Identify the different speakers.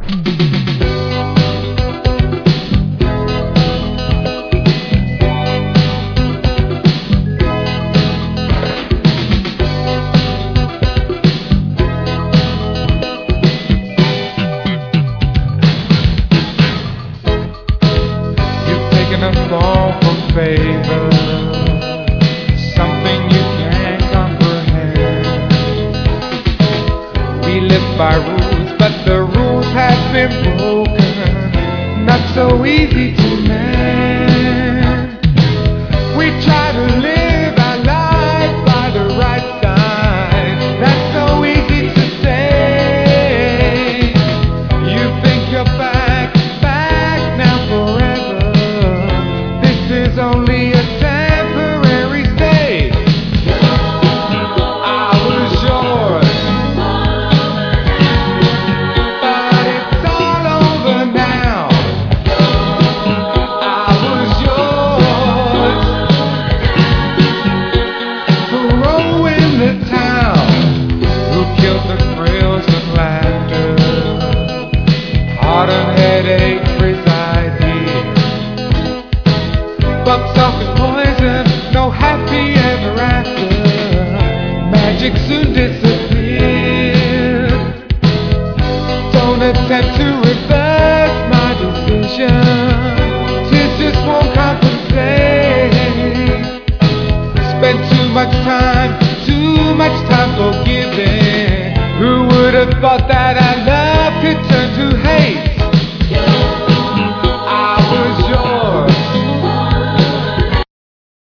Speaker 1: A fall from favor, something you can't comprehend. We live by rules, but the rules have been broken, not so easy to mend. We try to live our life by the right side, that's so easy to say. You think you're back now forever. It's only a temporary state. I was yours, but it's all over now. I was yours to ruin the town. Who killed the thrills of laughter? Heart and headache reside here. Bucks off and poison, no happy ever after. Magic soon disappeared. Don't attempt to reverse my decision. Tears just won't compensate. Spent too much time forgiving. Who would have thought that I loved